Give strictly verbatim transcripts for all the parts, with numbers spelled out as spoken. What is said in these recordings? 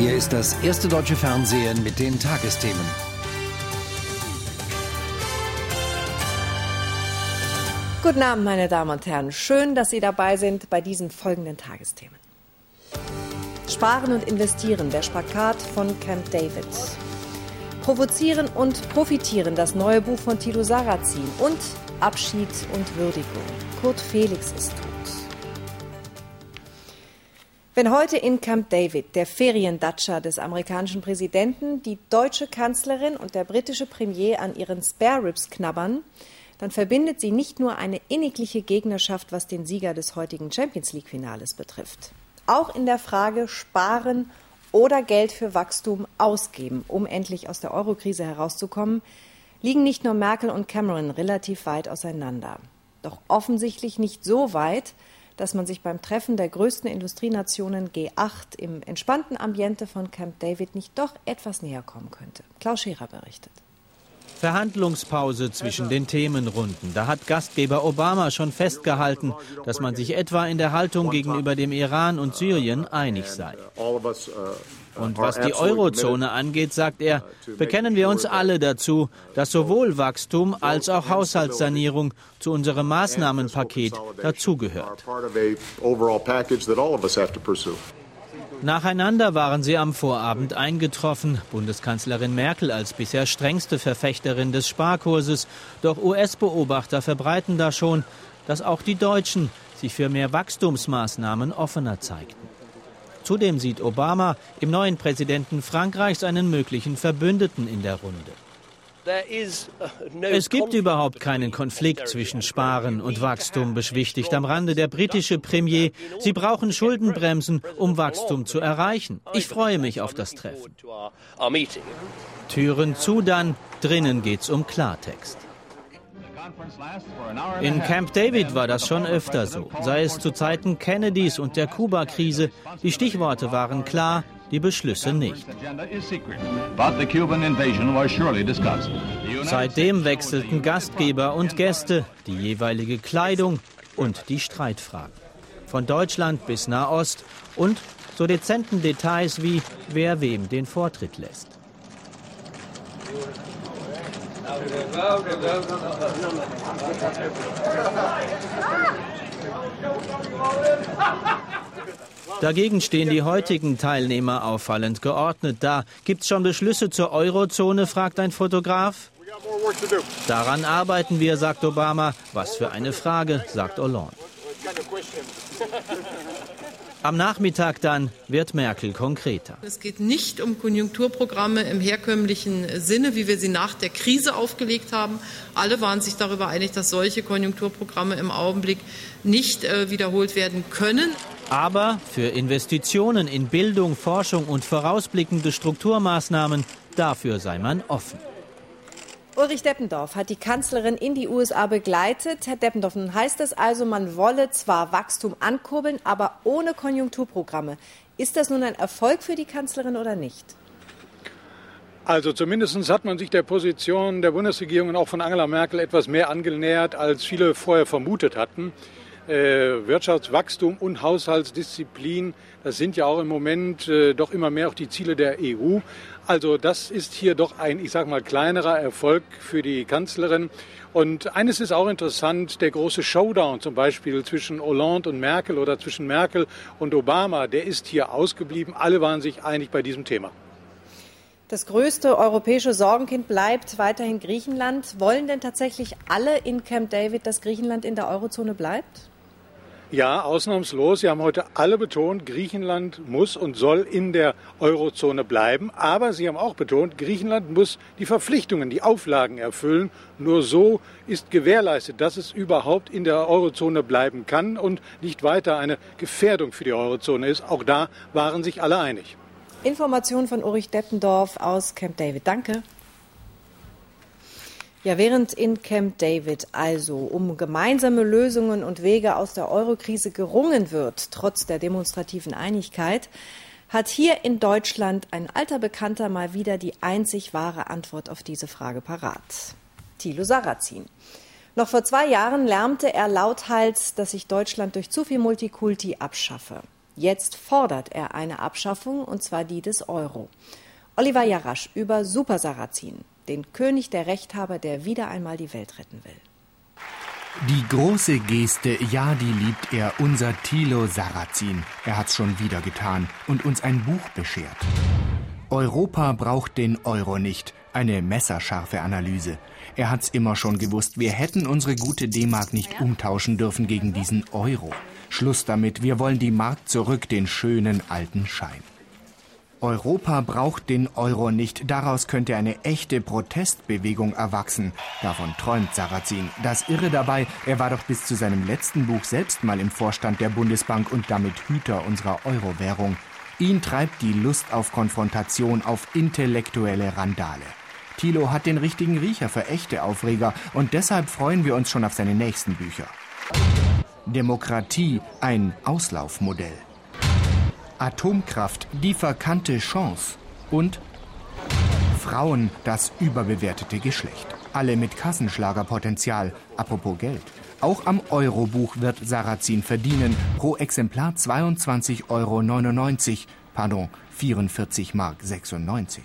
Hier ist das erste deutsche Fernsehen mit den Tagesthemen. Guten Abend, meine Damen und Herren. Schön, dass Sie dabei sind bei diesen folgenden Tagesthemen. Sparen und investieren, der Spagat von Camp David. Provozieren und profitieren, das neue Buch von Thilo Sarrazin. Und Abschied und Würdigung. Kurt Felix ist tot. Wenn heute in Camp David, der Feriendatscha des amerikanischen Präsidenten, die deutsche Kanzlerin und der britische Premier an ihren Spare Ribs knabbern, dann verbindet sie nicht nur eine innigliche Gegnerschaft, was den Sieger des heutigen Champions-League-Finales betrifft. Auch in der Frage sparen oder Geld für Wachstum ausgeben, um endlich aus der Eurokrise herauszukommen, liegen nicht nur Merkel und Cameron relativ weit auseinander. Doch offensichtlich nicht so weit, dass man sich beim Treffen der größten Industrienationen G acht im entspannten Ambiente von Camp David nicht doch etwas näher kommen könnte. Klaus Scherer berichtet. Verhandlungspause zwischen den Themenrunden. Da hat Gastgeber Obama schon festgehalten, dass man sich etwa in der Haltung gegenüber dem Iran und Syrien einig sei. Und was die Eurozone angeht, sagt er, bekennen wir uns alle dazu, dass sowohl Wachstum als auch Haushaltssanierung zu unserem Maßnahmenpaket dazugehört. Nacheinander waren sie am Vorabend eingetroffen. Bundeskanzlerin Merkel als bisher strengste Verfechterin des Sparkurses. Doch U S-Beobachter verbreiten da schon, dass auch die Deutschen sich für mehr Wachstumsmaßnahmen offener zeigten. Zudem sieht Obama im neuen Präsidenten Frankreichs einen möglichen Verbündeten in der Runde. Es gibt überhaupt keinen Konflikt zwischen Sparen und Wachstum, beschwichtigt am Rande der britische Premier. Sie brauchen Schuldenbremsen, um Wachstum zu erreichen. Ich freue mich auf das Treffen. Türen zu dann, drinnen geht's um Klartext. In Camp David war das schon öfter so, sei es zu Zeiten Kennedys und der Kuba-Krise. Die Stichworte waren klar, die Beschlüsse nicht. Seitdem wechselten Gastgeber und Gäste, die jeweilige Kleidung und die Streitfragen. Von Deutschland bis Nahost und so dezenten Details wie wer wem den Vortritt lässt. Dagegen stehen die heutigen Teilnehmer auffallend geordnet da. Gibt's schon Beschlüsse zur Eurozone, fragt ein Fotograf. Daran arbeiten wir, sagt Obama. Was für eine Frage, sagt Hollande. Am Nachmittag dann wird Merkel konkreter. Es geht nicht um Konjunkturprogramme im herkömmlichen Sinne, wie wir sie nach der Krise aufgelegt haben. Alle waren sich darüber einig, dass solche Konjunkturprogramme im Augenblick nicht äh, wiederholt werden können. Aber für Investitionen in Bildung, Forschung und vorausblickende Strukturmaßnahmen, dafür sei man offen. Ulrich Deppendorf hat die Kanzlerin in die U S A begleitet. Herr Deppendorf, nun heißt es also, man wolle zwar Wachstum ankurbeln, aber ohne Konjunkturprogramme. Ist das nun ein Erfolg für die Kanzlerin oder nicht? Also zumindest hat man sich der Position der Bundesregierung und auch von Angela Merkel etwas mehr angenähert, als viele vorher vermutet hatten. Äh, Wirtschaftswachstum und Haushaltsdisziplin, das sind ja auch im Moment äh, doch immer mehr auch die Ziele der E U. Also das ist hier doch ein, ich sage mal, kleinerer Erfolg für die Kanzlerin. Und eines ist auch interessant, der große Showdown zum Beispiel zwischen Hollande und Merkel oder zwischen Merkel und Obama, der ist hier ausgeblieben. Alle waren sich einig bei diesem Thema. Das größte europäische Sorgenkind bleibt weiterhin Griechenland. Wollen denn tatsächlich alle in Camp David, dass Griechenland in der Eurozone bleibt? Ja, ausnahmslos. Sie haben heute alle betont, Griechenland muss und soll in der Eurozone bleiben. Aber Sie haben auch betont, Griechenland muss die Verpflichtungen, die Auflagen erfüllen. Nur so ist gewährleistet, dass es überhaupt in der Eurozone bleiben kann und nicht weiter eine Gefährdung für die Eurozone ist. Auch da waren sich alle einig. Informationen von Ulrich Deppendorf aus Camp David. Danke. Ja, während in Camp David also um gemeinsame Lösungen und Wege aus der Eurokrise gerungen wird, trotz der demonstrativen Einigkeit, hat hier in Deutschland ein alter Bekannter mal wieder die einzig wahre Antwort auf diese Frage parat. Thilo Sarrazin. Noch vor zwei Jahren lärmte er lauthals, dass sich Deutschland durch zu viel Multikulti abschaffe. Jetzt fordert er eine Abschaffung, und zwar die des Euro. Oliver Jarasch über Super Sarrazin, den König der Rechthaber, der wieder einmal die Welt retten will. Die große Geste, ja, die liebt er, unser Thilo Sarrazin. Er hat's schon wieder getan und uns ein Buch beschert. Europa braucht den Euro nicht. Eine messerscharfe Analyse. Er hat's immer schon gewusst, wir hätten unsere gute D-Mark nicht umtauschen dürfen gegen diesen Euro. Schluss damit, wir wollen die Mark zurück, den schönen alten Schein. Europa braucht den Euro nicht. Daraus könnte eine echte Protestbewegung erwachsen. Davon träumt Sarrazin. Das Irre dabei, er war doch bis zu seinem letzten Buch selbst mal im Vorstand der Bundesbank und damit Hüter unserer Euro-Währung. Ihn treibt die Lust auf Konfrontation, auf intellektuelle Randale. Thilo hat den richtigen Riecher für echte Aufreger und deshalb freuen wir uns schon auf seine nächsten Bücher. Demokratie, ein Auslaufmodell. Atomkraft, die verkannte Chance. Und Frauen, das überbewertete Geschlecht. Alle mit Kassenschlagerpotenzial. Apropos Geld. Auch am Euro-Buch wird Sarrazin verdienen. Pro Exemplar zweiundzwanzig Euro neunundneunzig. Pardon, vierundvierzig Mark sechsundneunzig.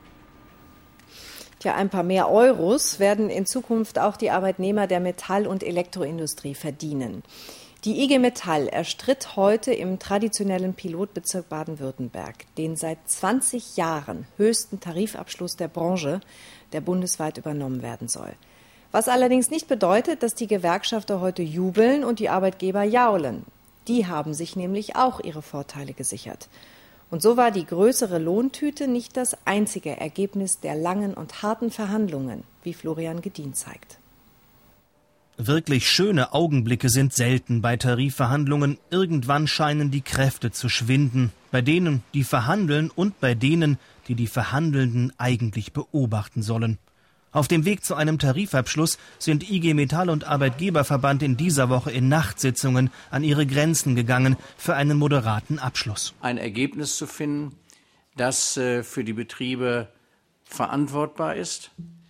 Tja, ein paar mehr Euros werden in Zukunft auch die Arbeitnehmer der Metall- und Elektroindustrie verdienen. Die I G Metall erstritt heute im traditionellen Pilotbezirk Baden-Württemberg den seit zwanzig Jahren höchsten Tarifabschluss der Branche, der bundesweit übernommen werden soll. Was allerdings nicht bedeutet, dass die Gewerkschafter heute jubeln und die Arbeitgeber jaulen. Die haben sich nämlich auch ihre Vorteile gesichert. Und so war die größere Lohntüte nicht das einzige Ergebnis der langen und harten Verhandlungen, wie Florian Gedien zeigt. Wirklich schöne Augenblicke sind selten bei Tarifverhandlungen. Irgendwann scheinen die Kräfte zu schwinden. Bei denen, die verhandeln und bei denen, die die Verhandelnden eigentlich beobachten sollen. Auf dem Weg zu einem Tarifabschluss sind I G Metall und Arbeitgeberverband in dieser Woche in Nachtsitzungen an ihre Grenzen gegangen für einen moderaten Abschluss. Ein Ergebnis zu finden, das äh, für die Betriebe verantwortbar ist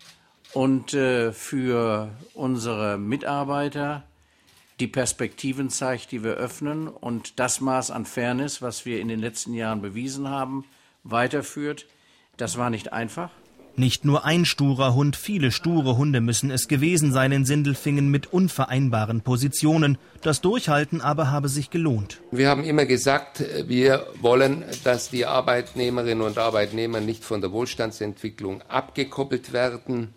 und äh, für unsere Mitarbeiter die Perspektiven zeigt, die wir öffnen und das Maß an Fairness, was wir in den letzten Jahren bewiesen haben, weiterführt. Das war nicht einfach. Nicht nur ein sturer Hund, viele sture Hunde müssen es gewesen sein in Sindelfingen mit unvereinbaren Positionen. Das Durchhalten aber habe sich gelohnt. Wir haben immer gesagt, wir wollen, dass die Arbeitnehmerinnen und Arbeitnehmer nicht von der Wohlstandsentwicklung abgekoppelt werden.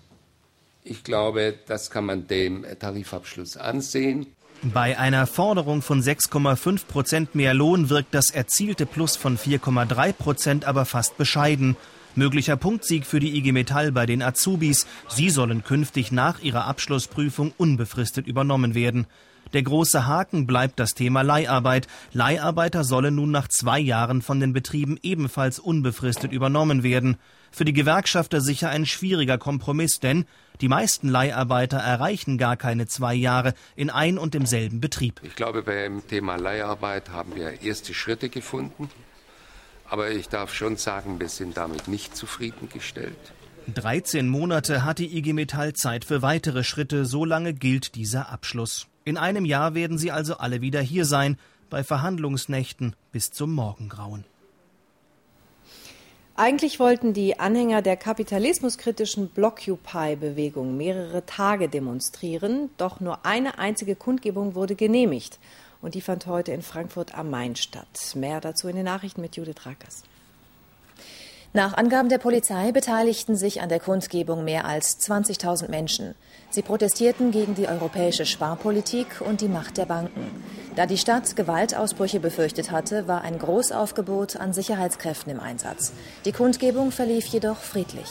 Ich glaube, das kann man dem Tarifabschluss ansehen. Bei einer Forderung von sechs Komma fünf Prozent mehr Lohn wirkt das erzielte Plus von vier Komma drei Prozent aber fast bescheiden. Möglicher Punktsieg für die I G Metall bei den Azubis. Sie sollen künftig nach ihrer Abschlussprüfung unbefristet übernommen werden. Der große Haken bleibt das Thema Leiharbeit. Leiharbeiter sollen nun nach zwei Jahren von den Betrieben ebenfalls unbefristet übernommen werden. Für die Gewerkschafter sicher ein schwieriger Kompromiss, denn die meisten Leiharbeiter erreichen gar keine zwei Jahre in ein und demselben Betrieb. Ich glaube, beim Thema Leiharbeit haben wir erste Schritte gefunden. Aber ich darf schon sagen, wir sind damit nicht zufriedengestellt. dreizehn Monate hat die I G Metall Zeit für weitere Schritte, so lange gilt dieser Abschluss. In einem Jahr werden sie also alle wieder hier sein, bei Verhandlungsnächten bis zum Morgengrauen. Eigentlich wollten die Anhänger der kapitalismuskritischen Blockupy-Bewegung mehrere Tage demonstrieren, doch nur eine einzige Kundgebung wurde genehmigt. Und die fand heute in Frankfurt am Main statt. Mehr dazu in den Nachrichten mit Judith Rakers. Nach Angaben der Polizei beteiligten sich an der Kundgebung mehr als zwanzigtausend Menschen. Sie protestierten gegen die europäische Sparpolitik und die Macht der Banken. Da die Stadt Gewaltausbrüche befürchtet hatte, war ein Großaufgebot an Sicherheitskräften im Einsatz. Die Kundgebung verlief jedoch friedlich.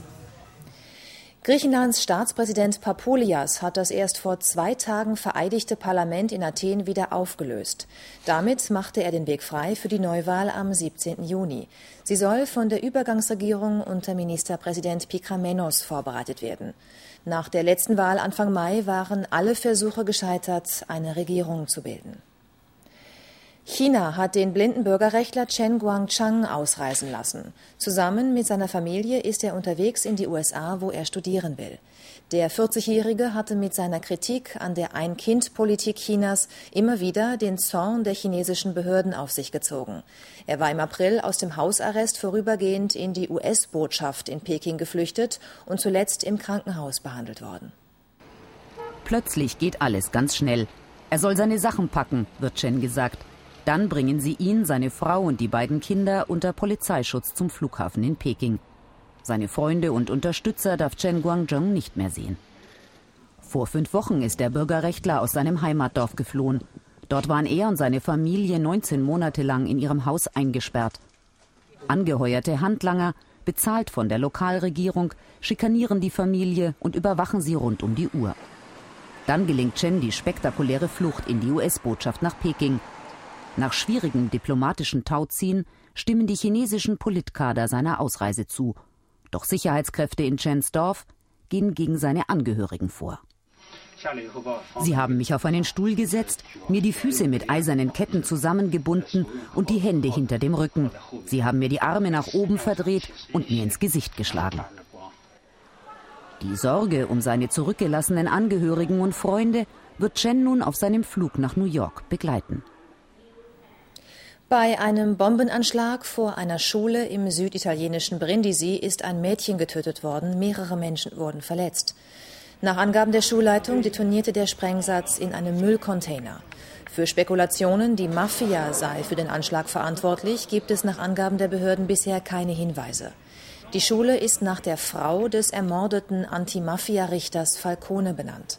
Griechenlands Staatspräsident Papoulias hat das erst vor zwei Tagen vereidigte Parlament in Athen wieder aufgelöst. Damit machte er den Weg frei für die Neuwahl am siebzehnten Juni. Sie soll von der Übergangsregierung unter Ministerpräsident Pikramenos vorbereitet werden. Nach der letzten Wahl Anfang Mai waren alle Versuche gescheitert, eine Regierung zu bilden. China hat den blinden Bürgerrechtler Chen Guangchang ausreisen lassen. Zusammen mit seiner Familie ist er unterwegs in die U S A, wo er studieren will. Der vierzigjährige hatte mit seiner Kritik an der Ein-Kind-Politik Chinas immer wieder den Zorn der chinesischen Behörden auf sich gezogen. Er war im April aus dem Hausarrest vorübergehend in die U S-Botschaft in Peking geflüchtet und zuletzt im Krankenhaus behandelt worden. Plötzlich geht alles ganz schnell. Er soll seine Sachen packen, wird Chen gesagt. Dann bringen sie ihn, seine Frau und die beiden Kinder unter Polizeischutz zum Flughafen in Peking. Seine Freunde und Unterstützer darf Chen Guangchang nicht mehr sehen. Vor fünf Wochen ist der Bürgerrechtler aus seinem Heimatdorf geflohen. Dort waren er und seine Familie neunzehn Monate lang in ihrem Haus eingesperrt. Angeheuerte Handlanger, bezahlt von der Lokalregierung, schikanieren die Familie und überwachen sie rund um die Uhr. Dann gelingt Chen die spektakuläre Flucht in die U S-Botschaft nach Peking. Nach schwierigem diplomatischen Tauziehen stimmen die chinesischen Politkader seiner Ausreise zu. Doch Sicherheitskräfte in Chens Dorf gehen gegen seine Angehörigen vor. Sie haben mich auf einen Stuhl gesetzt, mir die Füße mit eisernen Ketten zusammengebunden und die Hände hinter dem Rücken. Sie haben mir die Arme nach oben verdreht und mir ins Gesicht geschlagen. Die Sorge um seine zurückgelassenen Angehörigen und Freunde wird Chen nun auf seinem Flug nach New York begleiten. Bei einem Bombenanschlag vor einer Schule im süditalienischen Brindisi ist ein Mädchen getötet worden, mehrere Menschen wurden verletzt. Nach Angaben der Schulleitung detonierte der Sprengsatz in einem Müllcontainer. Für Spekulationen, die Mafia sei für den Anschlag verantwortlich, gibt es nach Angaben der Behörden bisher keine Hinweise. Die Schule ist nach der Frau des ermordeten Anti-Mafia-Richters Falcone benannt.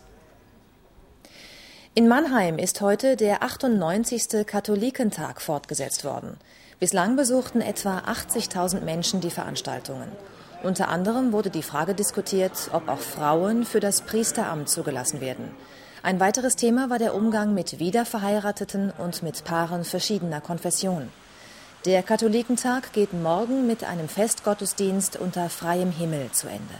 In Mannheim ist heute der achtundneunzigste Katholikentag fortgesetzt worden. Bislang besuchten etwa achtzigtausend Menschen die Veranstaltungen. Unter anderem wurde die Frage diskutiert, ob auch Frauen für das Priesteramt zugelassen werden. Ein weiteres Thema war der Umgang mit Wiederverheirateten und mit Paaren verschiedener Konfession. Der Katholikentag geht morgen mit einem Festgottesdienst unter freiem Himmel zu Ende.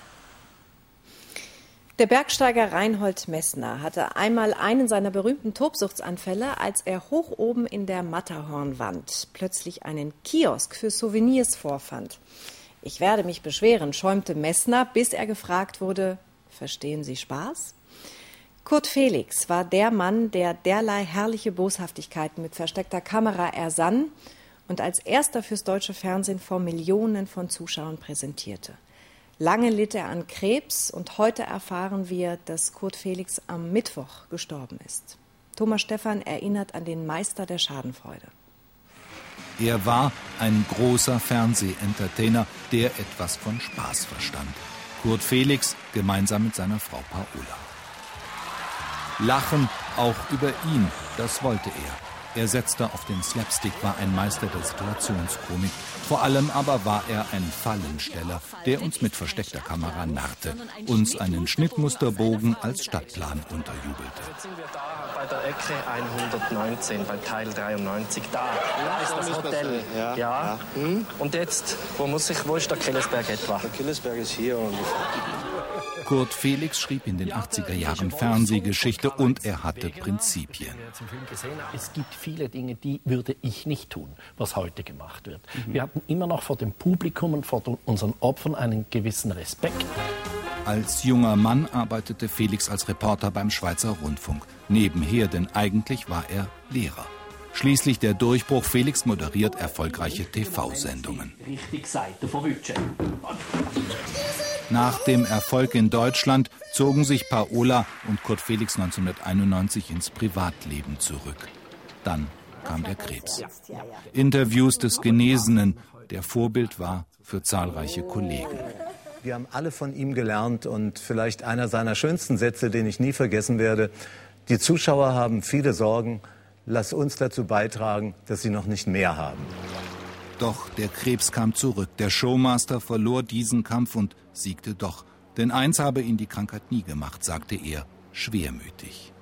Der Bergsteiger Reinhold Messner hatte einmal einen seiner berühmten Tobsuchtsanfälle, als er hoch oben in der Matterhornwand plötzlich einen Kiosk für Souvenirs vorfand. Ich werde mich beschweren, schäumte Messner, bis er gefragt wurde, verstehen Sie Spaß? Kurt Felix war der Mann, der derlei herrliche Boshaftigkeiten mit versteckter Kamera ersann und als erster fürs deutsche Fernsehen vor Millionen von Zuschauern präsentierte. Lange litt er an Krebs und heute erfahren wir, dass Kurt Felix am Mittwoch gestorben ist. Thomas Stephan erinnert an den Meister der Schadenfreude. Er war ein großer Fernsehentertainer, der etwas von Spaß verstand. Kurt Felix gemeinsam mit seiner Frau Paola. Lachen auch über ihn, das wollte er. Er setzte auf den Slapstick, war ein Meister der Situationskomik. Vor allem aber war er ein Fallensteller, der uns mit versteckter Kamera narrte, uns einen Schnittmusterbogen als Stadtplan unterjubelte. Jetzt sind wir da bei der Ecke hundertneunzehn, bei Teil dreiundneunzig. Da ist das Hotel. Ja. ja. Hm? Und jetzt, wo muss ich, wo ist der Killesberg etwa? Der Killesberg ist hier ungefähr. Kurt Felix schrieb in den achtziger Jahren Fernsehgeschichte und er hatte Prinzipien. Es gibt viele Dinge, die würde ich nicht tun, was heute gemacht wird. Wir hatten immer noch vor dem Publikum und vor unseren Opfern einen gewissen Respekt. Als junger Mann arbeitete Felix als Reporter beim Schweizer Rundfunk. Nebenher, denn eigentlich war er Lehrer. Schließlich der Durchbruch. Felix moderiert erfolgreiche T V-Sendungen. Nach dem Erfolg in Deutschland zogen sich Paola und Kurt Felix neunzehnhunderteinundneunzig ins Privatleben zurück. Dann kam der Krebs. Interviews des Genesenen, der Vorbild war für zahlreiche Kollegen. Wir haben alle von ihm gelernt und vielleicht einer seiner schönsten Sätze, den ich nie vergessen werde: Die Zuschauer haben viele Sorgen, lass uns dazu beitragen, dass sie noch nicht mehr haben. Doch der Krebs kam zurück. Der Showmaster verlor diesen Kampf und siegte doch. Denn eins habe ihn die Krankheit nie gemacht, sagte er, schwermütig.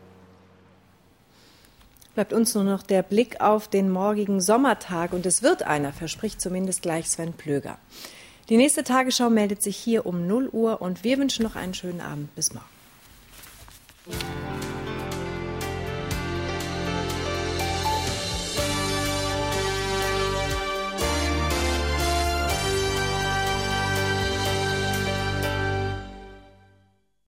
Bleibt uns nur noch der Blick auf den morgigen Sommertag. Und es wird einer, verspricht zumindest gleich Sven Plöger. Die nächste Tagesschau meldet sich hier um null Uhr und wir wünschen noch einen schönen Abend. Bis morgen.